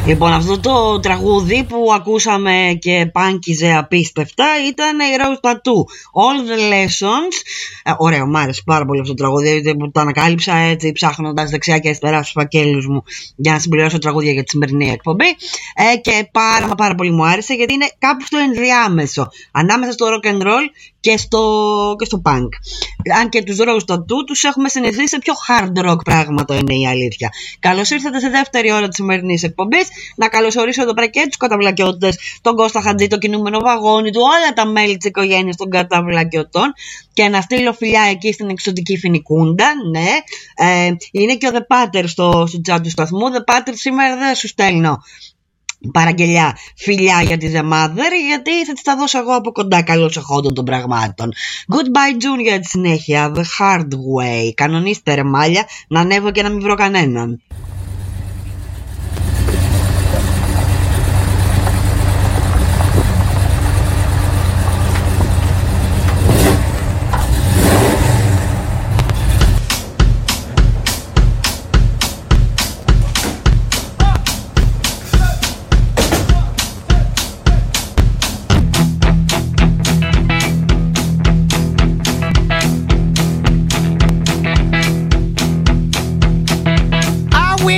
Λοιπόν, αυτό το τραγούδι που ακούσαμε και πάνκιζε απίστευτα ήταν η Rose Tattoo, All the Lessons. Ωραίο, μου άρεσε πάρα πολύ αυτό το τραγούδι που το ανακάλυψα έτσι ψάχνοντας δεξιά και αριστερά στους φακέλους μου για να συμπληρώσω τραγούδια για τη σημερινή εκπομπή, και πάρα πολύ μου άρεσε γιατί είναι κάπου στο ενδιάμεσο ανάμεσα στο rock and roll και στο punk. Αν και τους Rose Tattoo τους έχουμε συνηθίσει σε πιο hard rock πράγματα, είναι η αλήθεια. Καλώς ήρθατε στη δεύτερη ώρα της σημερινής εκπομπής. Να καλωσορίσω εδώ πέρα και τους καταβλακιώτες, τον Κώστα Χατζή, το κινούμενο βαγόνι του, όλα τα μέλη της οικογένειας των καταβλακιωτών, και να στείλω φιλιά εκεί στην εξωτική Φινικούντα. Ναι, είναι και ο The Pater στο chat του σταθμού. The Pater, σήμερα δεν σου στέλνω παραγγελιά φιλιά για τη The Mother, γιατί θα τη τα δώσω εγώ από κοντά, καλώς εχόντων των πραγμάτων. Goodbye June για τη συνέχεια. The Hard Way. Κανονίστε ρε μάλια, να ανέβω και να μην βρω κανέναν. I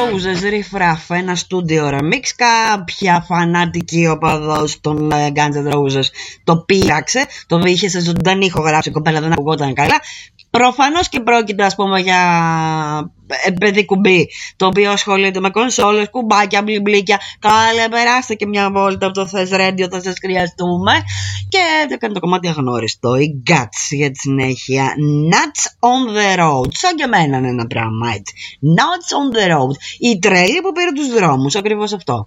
Roses, Riff Raff, ένα στούντιο remix. Κάποια φανάτικη οπαδός των Guns N' Roses το πείραξε, το είχε σε ζωντανή ηχογράφηση, η κοπέλα δεν ακουγόταν καλά. Προφανώς και πρόκειται, ας πούμε, για παιδί κουμπί, το οποίο ασχολείται με κονσόλες, κουμπάκια, μπλιμπλίκια. Καλέ, περάστε και μια βόλτα από το Thess Radio, θα σας χρειαστούμε. Και έκανε το κομμάτι αγνώριστο, η Guts για τη συνέχεια. Nuts on the road. Σαν και εμένα είναι ένα πράγμα έτσι. Nuts on the road. Η τρέλη που πήρε τους δρόμους, ακριβώς αυτό.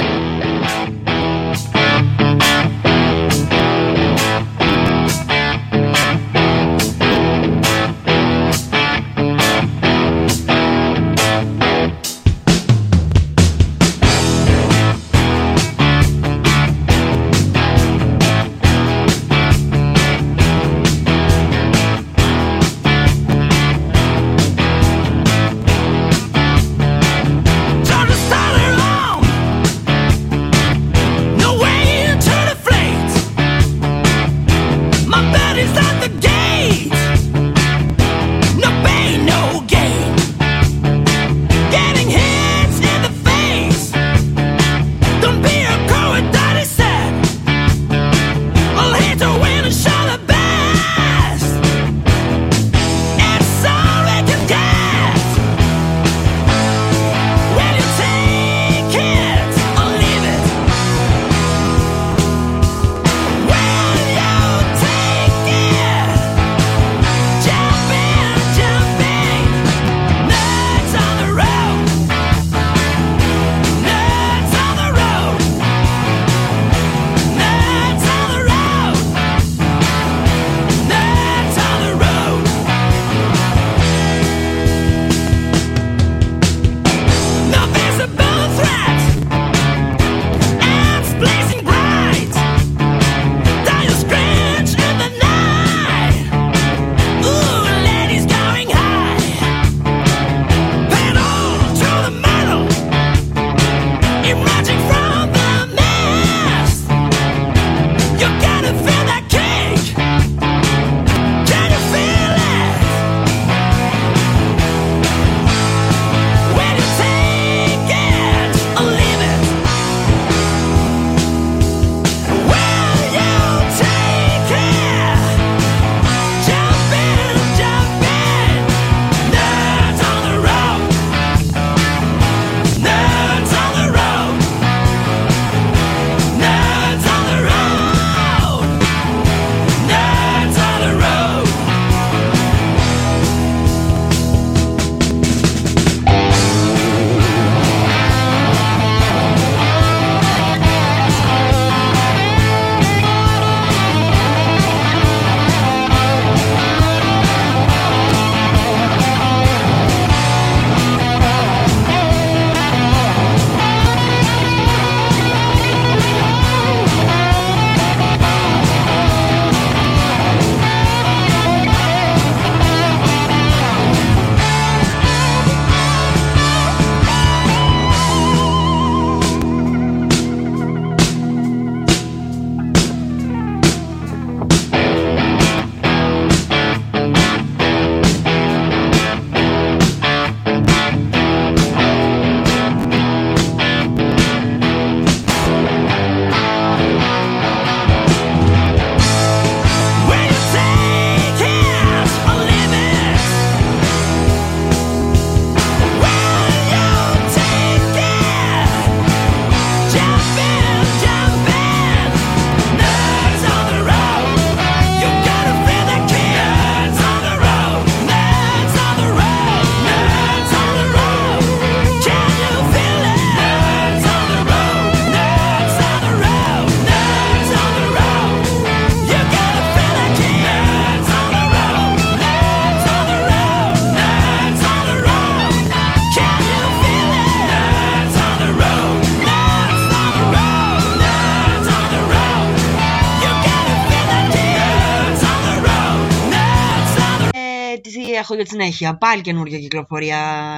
έχω για τη συνέχεια. Πάλι καινούργια κυκλοφορία,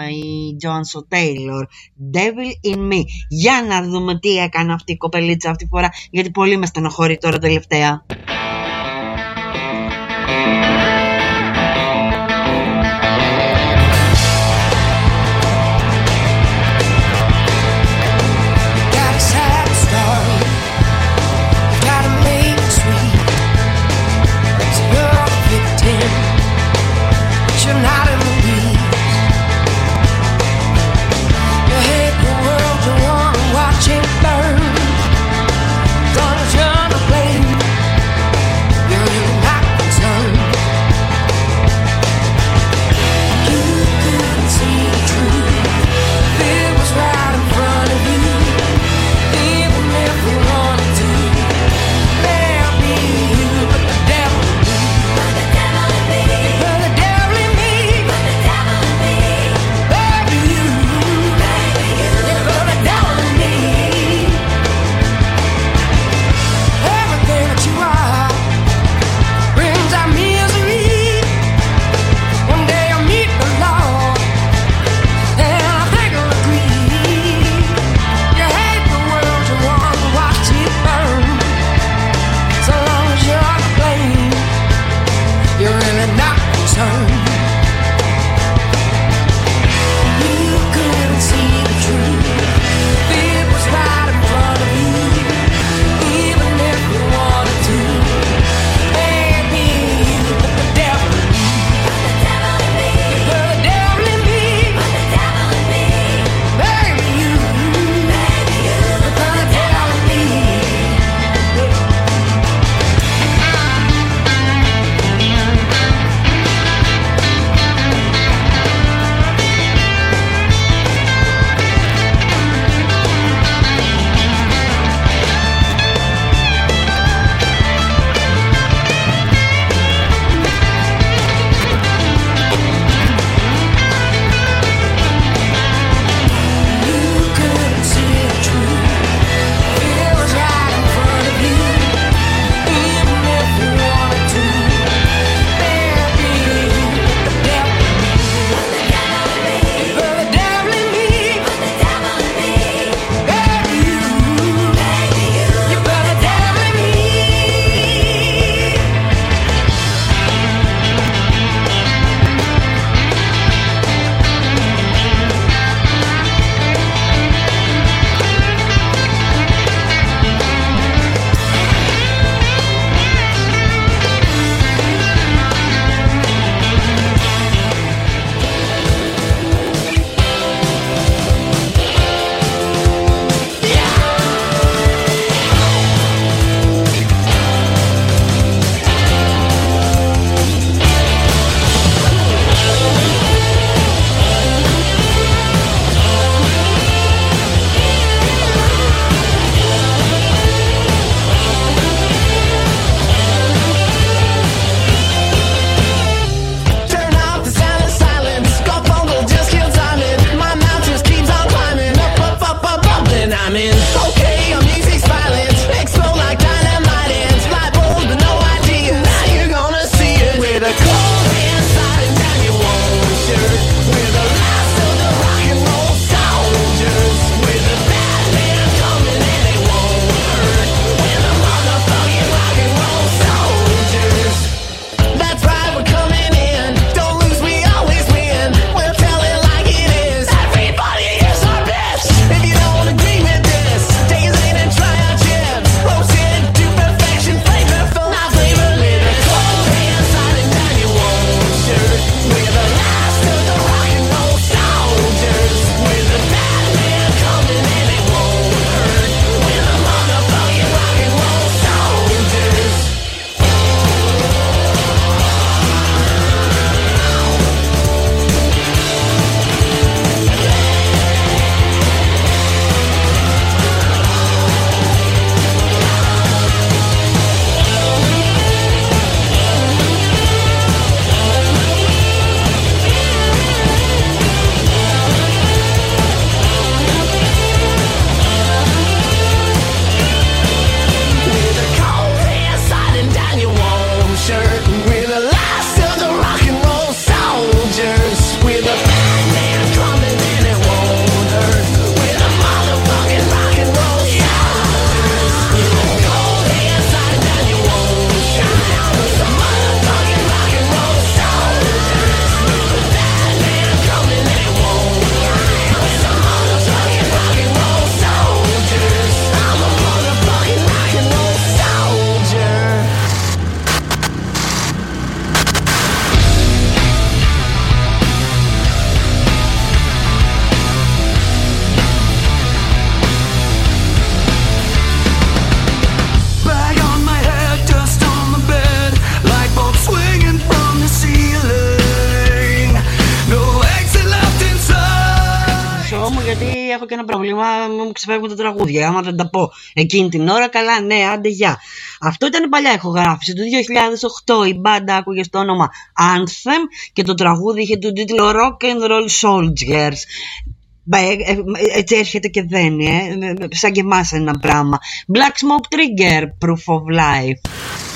η Johnson Taylor, Devil in Me. Για να δούμε τι έκανε αυτή η κοπελίτσα αυτή τη φορά, γιατί πολύ με στενοχωρεί τώρα τελευταία. έχω και ένα πρόβλημα, μου ξεφεύγουν τα τραγούδια. Άμα δεν τα πω εκείνη την ώρα, καλά, ναι, άντε γεια. Αυτό ήταν η παλιά ηχογράφηση του 2008. Η μπάντα άκουγε στο όνομα Anthem και το τραγούδι είχε τον τίτλο Rock and Roll Soldiers. Έτσι έρχεται και δένει, σαν και εμάς ένα πράγμα. Black Smoke Trigger, Proof of Life.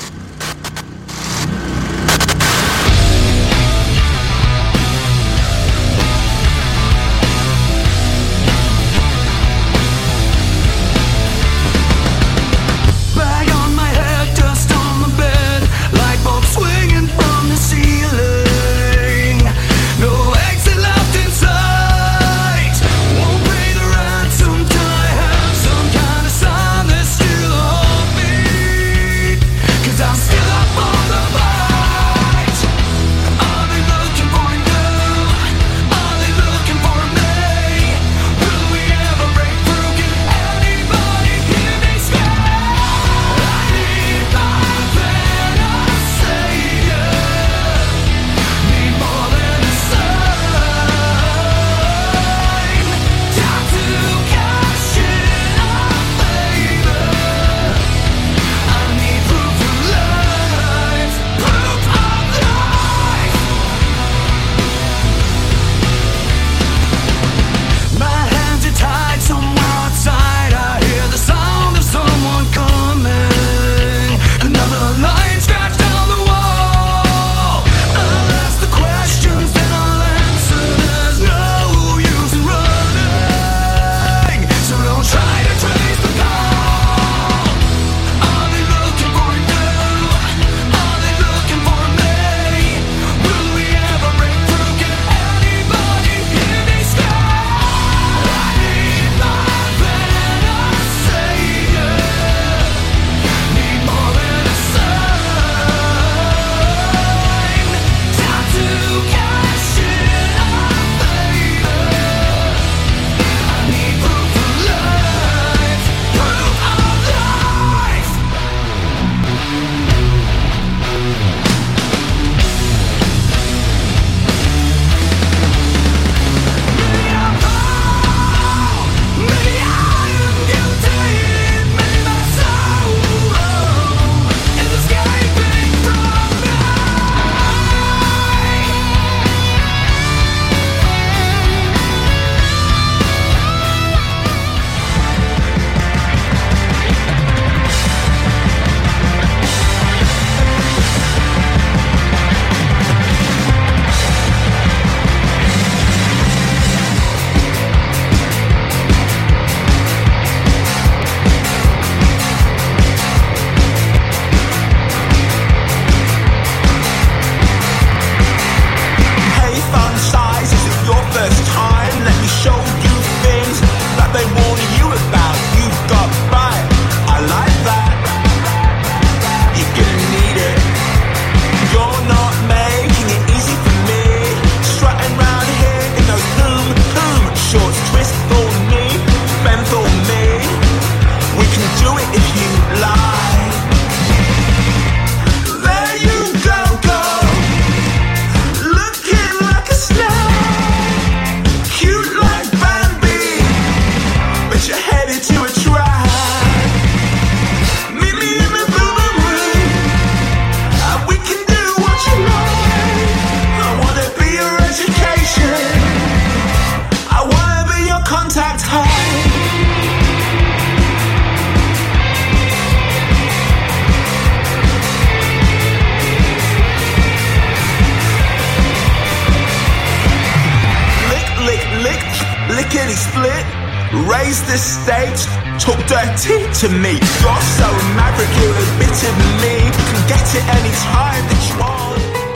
Raise the stage, talk dirty to me. You're so maverick, you're a bit of me. Can get it any time that you want.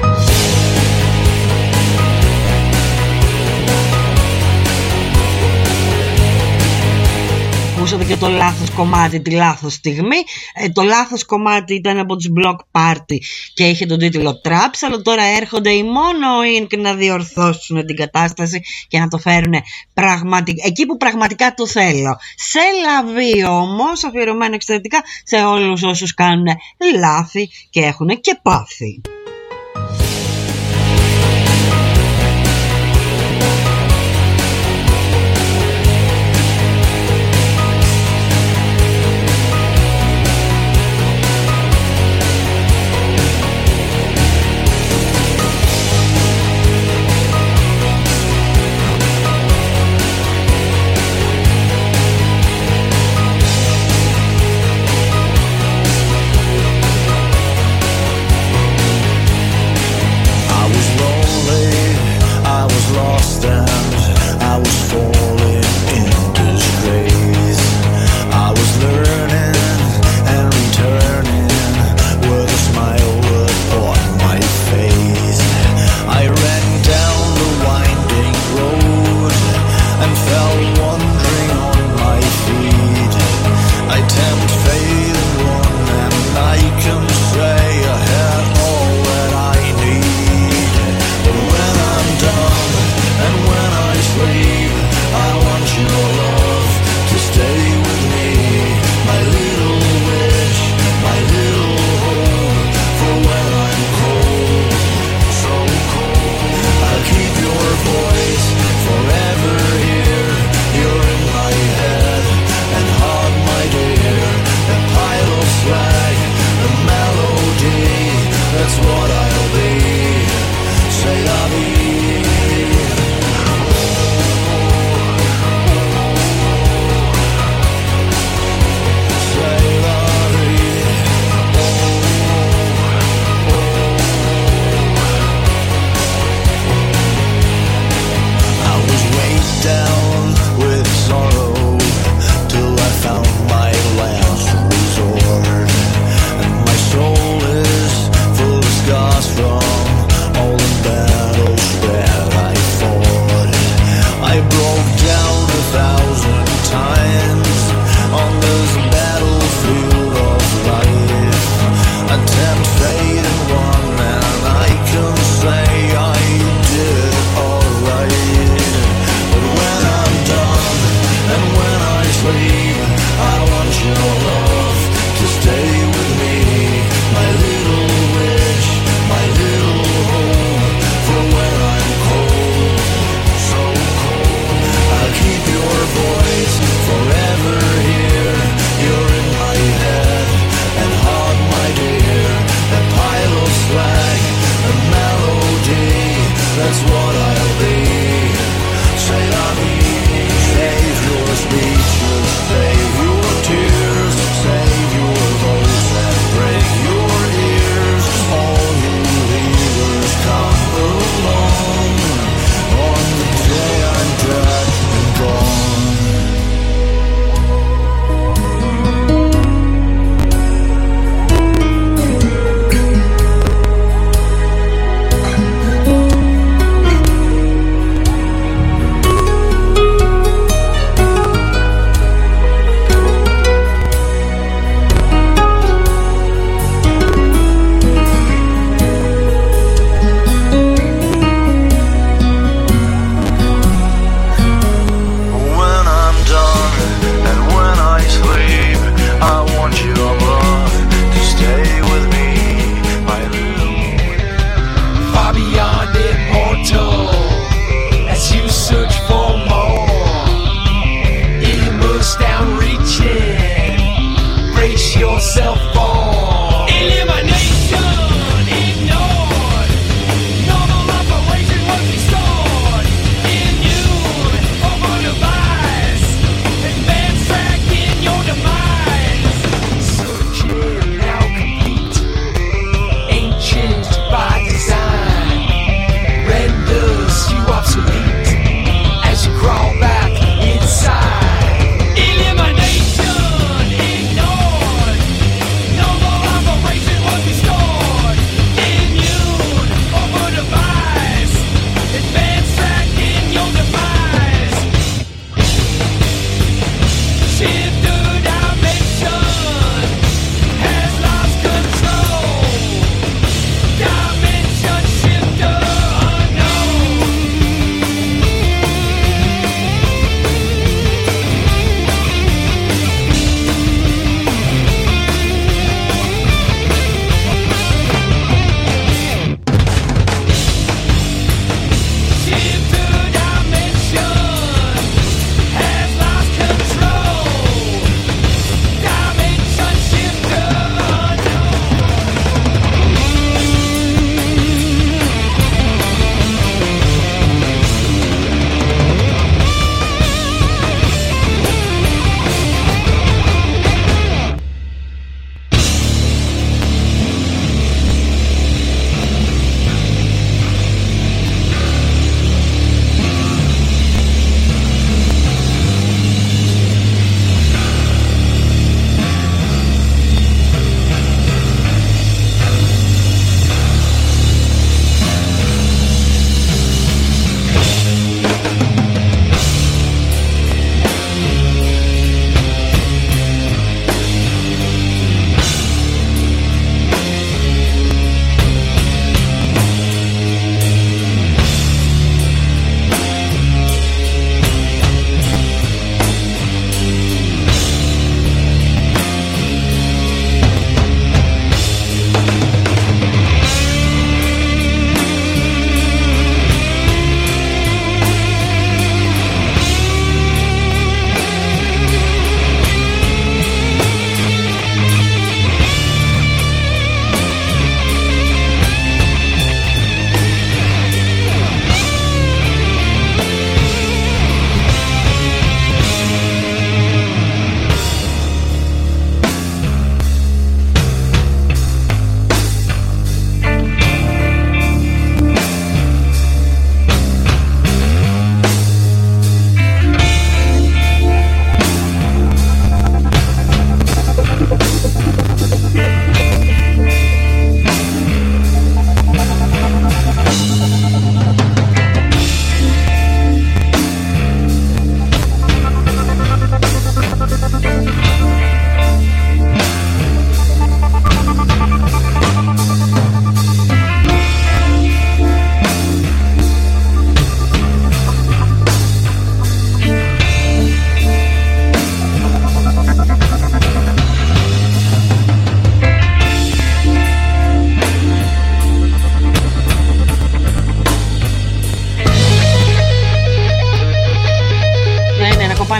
Ακούσατε και το λάθος κομμάτι τη λάθος στιγμή. Το λάθος κομμάτι ήταν από τους Block Party και είχε τον τίτλο Traps, αλλά τώρα έρχονται οι μόνο Ink να διορθώσουν την κατάσταση και να το φέρουν εκεί που πραγματικά το θέλω. Σε λαβή όμως, αφιερωμένο εξαιρετικά σε όλους όσους κάνουν λάθη και έχουν και πάθη.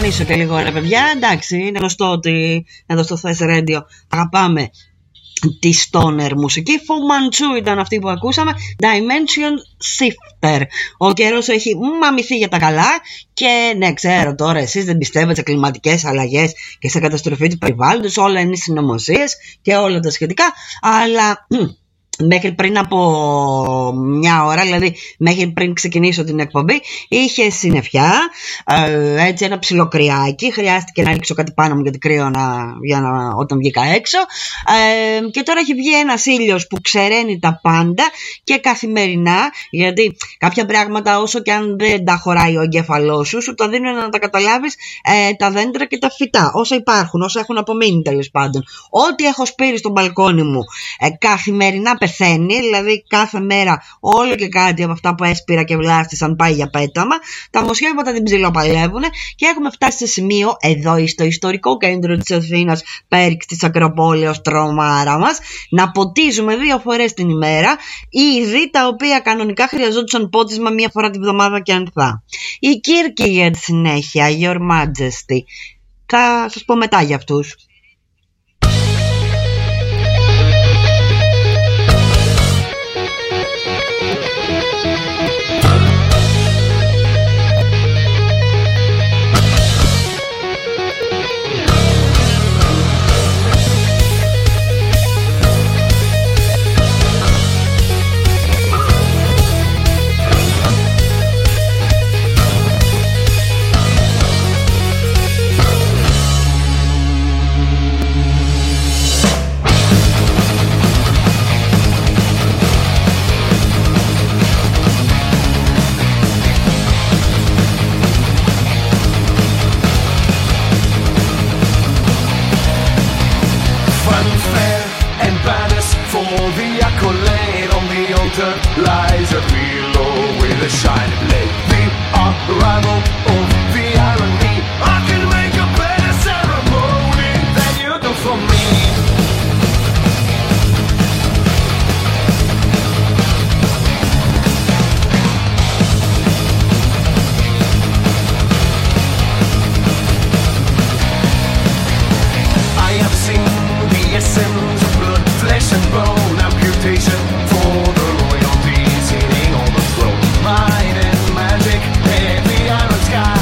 κανονίσω και λίγο, ρε παιδιά. Εντάξει, είναι γνωστό ότι εδώ στο Thess Radio αγαπάμε τη stoner μουσική. Fu Manchu ήταν αυτή που ακούσαμε. Dimension Shifter. Ο καιρός έχει μαμηθεί για τα καλά. Και ναι, ξέρω τώρα, εσείς δεν πιστεύετε σε κλιματικές αλλαγές και σε καταστροφή του περιβάλλοντος. Όλα είναι συνωμοσίες και όλα τα σχετικά. Αλλά μέχρι πριν από μια ώρα, δηλαδή μέχρι πριν ξεκινήσω την εκπομπή, είχε συννεφιά, έτσι ένα ψιλοκριάκι. Χρειάστηκε να ρίξω κάτι πάνω μου γιατί κρύο όταν βγήκα έξω. Και τώρα έχει βγει ένας ήλιος που ξεραίνει τα πάντα και καθημερινά, γιατί κάποια πράγματα όσο και αν δεν τα χωράει ο εγκέφαλός σου, σου τα δίνουν να τα καταλάβεις τα δέντρα και τα φυτά, όσα υπάρχουν, όσα έχουν απομείνει τέλος πάντων. Ό,τι έχω σπείρει στο μπαλκόνι μου καθημερινά πεθαίνει, δηλαδή κάθε μέρα όλο και κάτι από αυτά που έσπηρα και βλάστησαν πάει για πέταμα. Τα μοσχεύματα την ψιλοπαλεύουν και έχουμε φτάσει σε σημείο εδώ στο ιστορικό κέντρο της Αθήνας, πέριξ της Ακροπόλεως, τρομάρα μας, να ποτίζουμε 2 φορές την ημέρα είδη τα οποία κανονικά χρειαζόντουσαν πότισμα 1 φορά την εβδομάδα και αν θα. Η Κύρκη για τη συνέχεια, Your Majesty. Θα σας πω μετά για αυτούς. Lies a pillow with a shiny blade. The arrival of the irony. I can make a better ceremony than you do for me. I have seen the essence of blood, flesh and bone, amputation for the royalty sitting on the throne. Might and magic, heavy iron sky.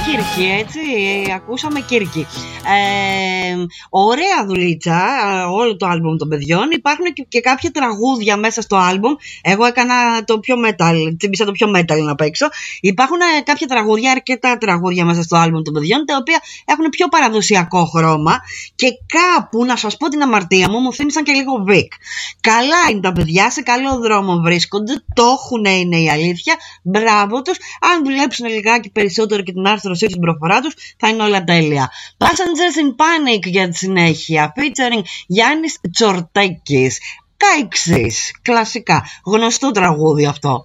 Κύρκη, έτσι, ακούσαμε Κύρκη. Ωραία δουλίτσα, όλο το άλμπουμ των παιδιών. Υπάρχουν και κάποια τραγούδια μέσα στο άλμπουμ. Εγώ έκανα το πιο metal, τσίμπησα το πιο metal να παίξω. Υπάρχουν κάποια τραγούδια, αρκετά τραγούδια μέσα στο άλμπουμ των παιδιών, τα οποία έχουν πιο παραδοσιακό χρώμα και κάπου, να σας πω την αμαρτία μου, μου θύμισαν και λίγο Vic. Καλά είναι τα παιδιά, σε καλό δρόμο βρίσκονται, το έχουν, είναι η αλήθεια. Μπράβο τους. Αν δουλέψουν λιγάκι περισσότερο και την άρθρωσή τους, την προφορά τους, θα είναι όλα τέλεια. Passengers in Panic για τη συνέχεια, featuring Γιάννης Τσορτέκης. Κայξής, κλασικά, γνωστό τραγούδι αυτό.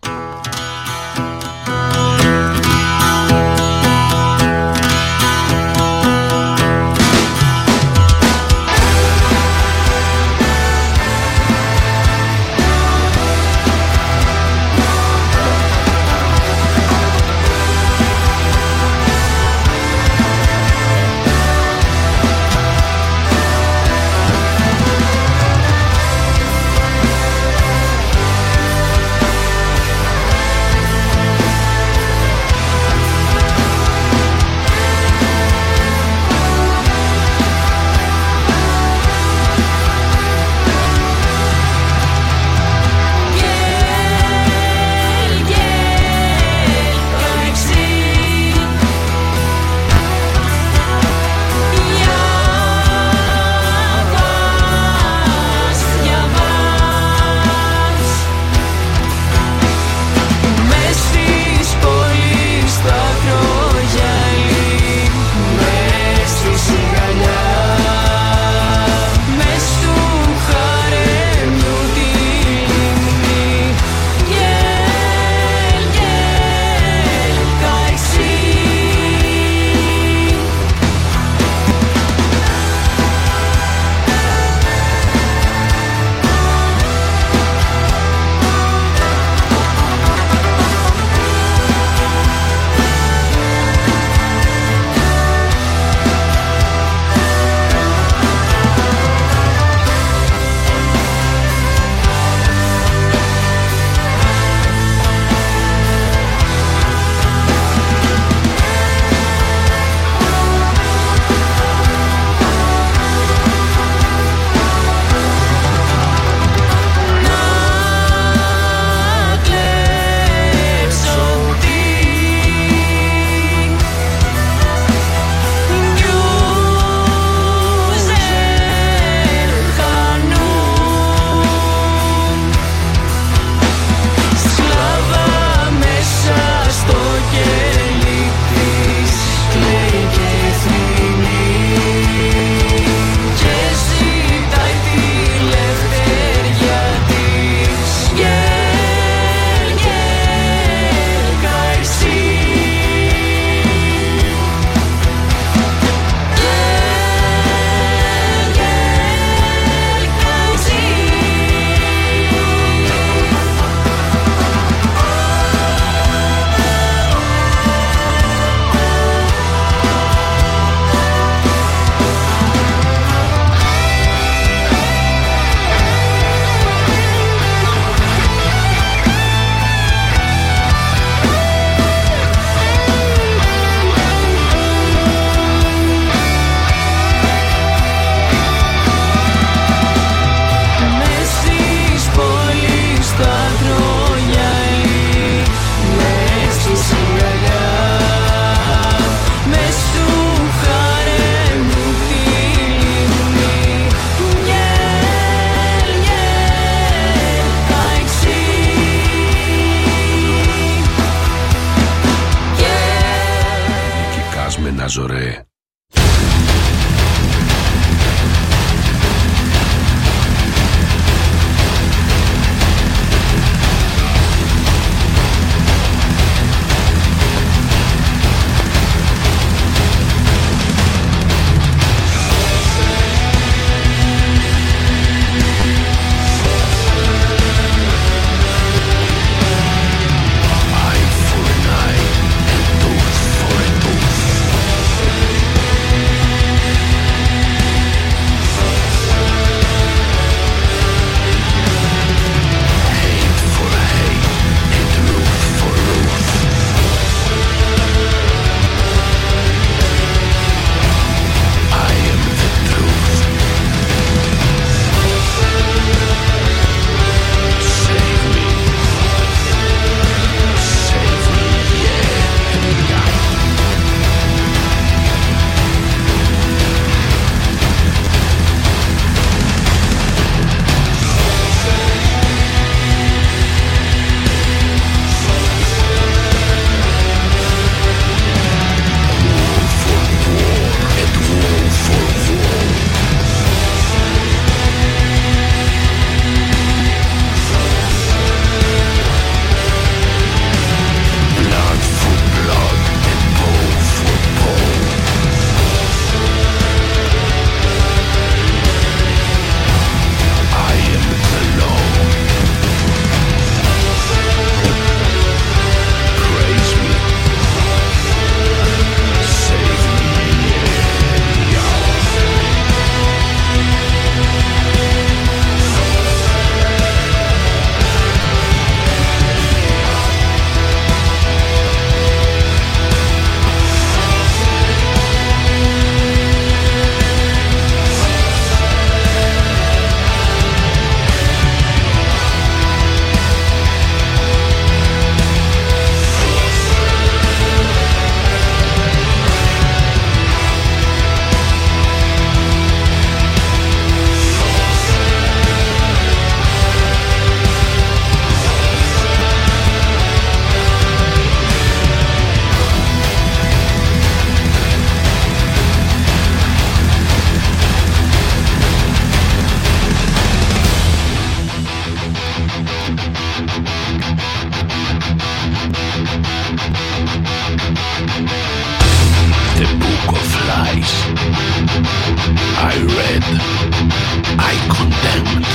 Ναζωρέ. book of lies. I read, I condemned.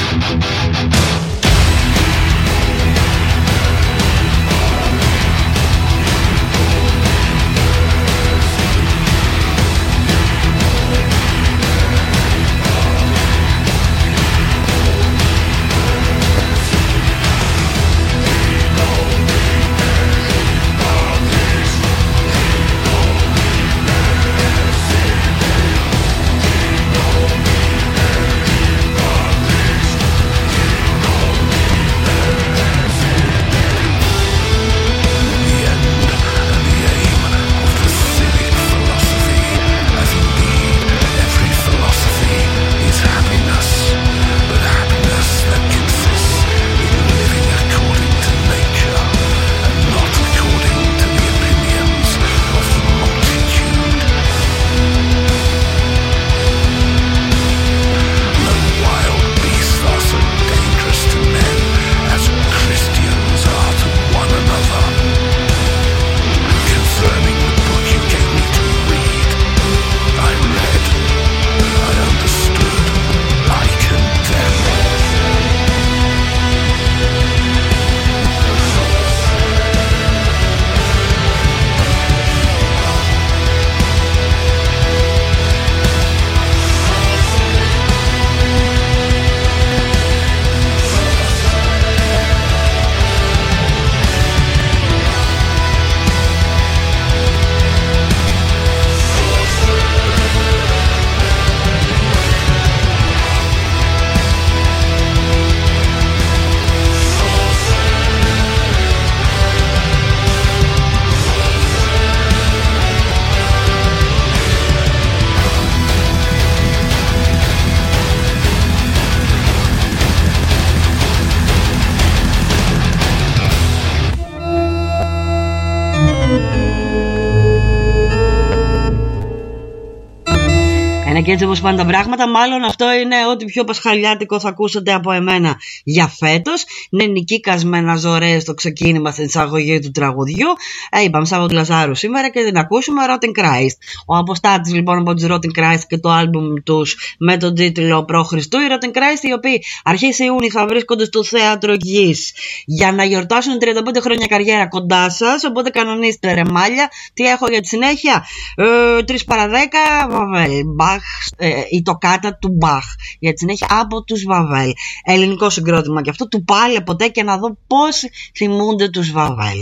Και έτσι όπως πάνε τα πράγματα, μάλλον αυτό είναι ό,τι πιο πασχαλιάτικο θα ακούσετε από εμένα για φέτος. Ναι, Νικίκας με Ναζωρέ στο ξεκίνημα στην εισαγωγή του τραγουδιού. Είπαμε Σάββατο Λαζάρου σήμερα και την ακούσουμε Rotten Christ. Ο αποστάτης λοιπόν από τους Rotten Christ και το άλμπουμ τους με τον τίτλο Προ Χριστού. Οι Rotten Christ, οι οποίοι αρχές Ιούνιου θα βρίσκονται στο Θέατρο Γης για να γιορτάσουν 35 χρόνια καριέρα κοντά σας. Οπότε κανονίστε ρε μάλια. Τι έχω για τη συνέχεια? 3 παρα 10 Βαβέλ, Μπαχ, η τοκάτα του Μπαχ για τη συνέχεια από τους Βαβέλ. Ελληνικό συγκρότημα και αυτό, του πάλε ποτέ και να δω πώς θυμούνται τους Βαβέλ.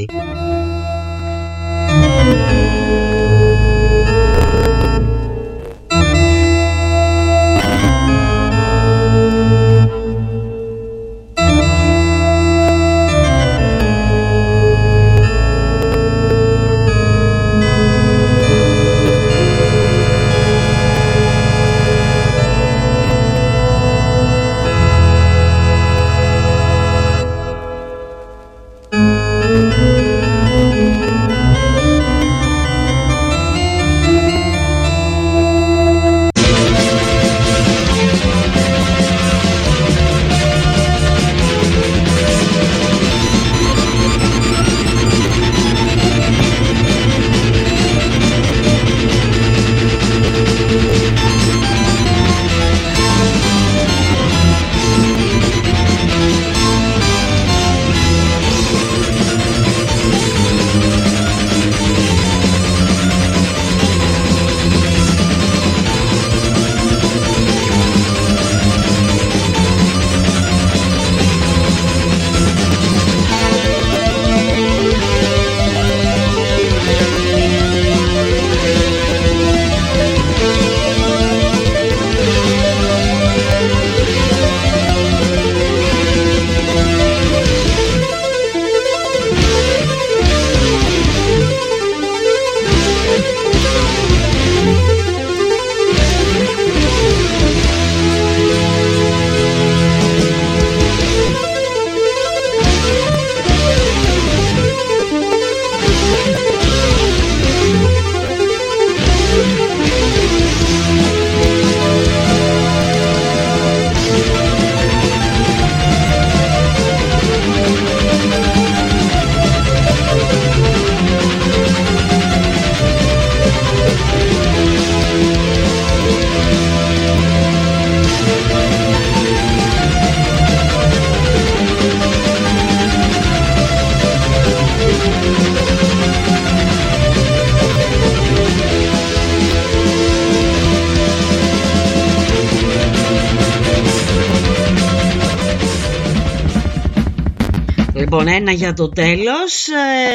Λοιπόν, ένα για το τέλος.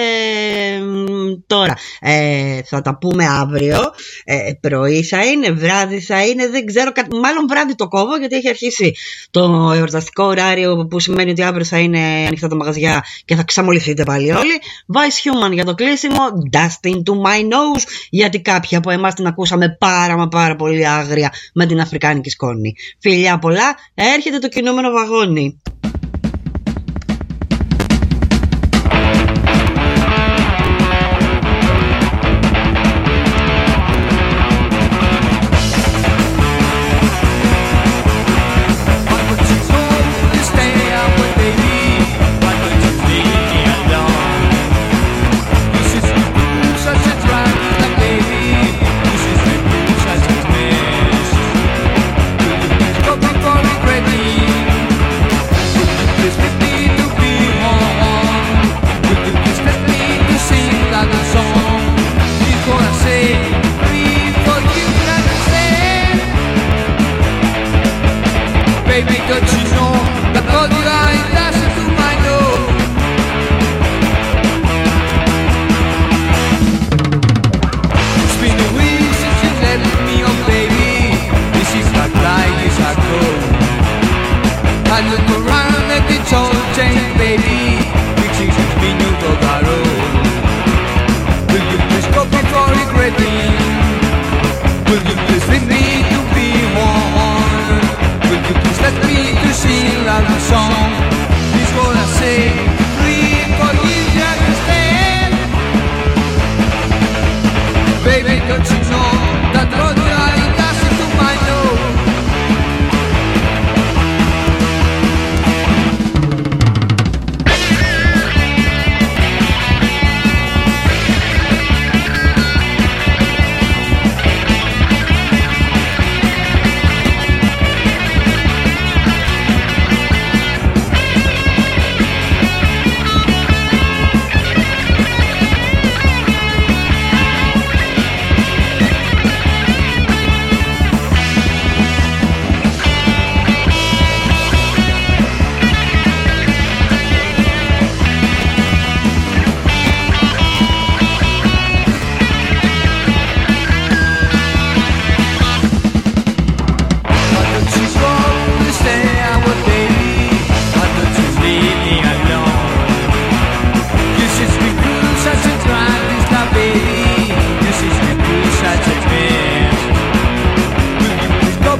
Τώρα θα τα πούμε αύριο. Πρωί θα είναι, βράδυ θα είναι, δεν ξέρω. Μάλλον βράδυ το κόβω, γιατί έχει αρχίσει το εορταστικό ωράριο, που σημαίνει ότι αύριο θα είναι ανοιχτά τα μαγαζιά και θα ξαμολυθείτε πάλι όλοι. Vice Human για το κλείσιμο. Dust into my nose, γιατί κάποιοι από εμάς την ακούσαμε πάρα πολύ άγρια με την αφρικάνικη σκόνη. Φιλιά πολλά, έρχεται το κινούμενο βαγόνι. I look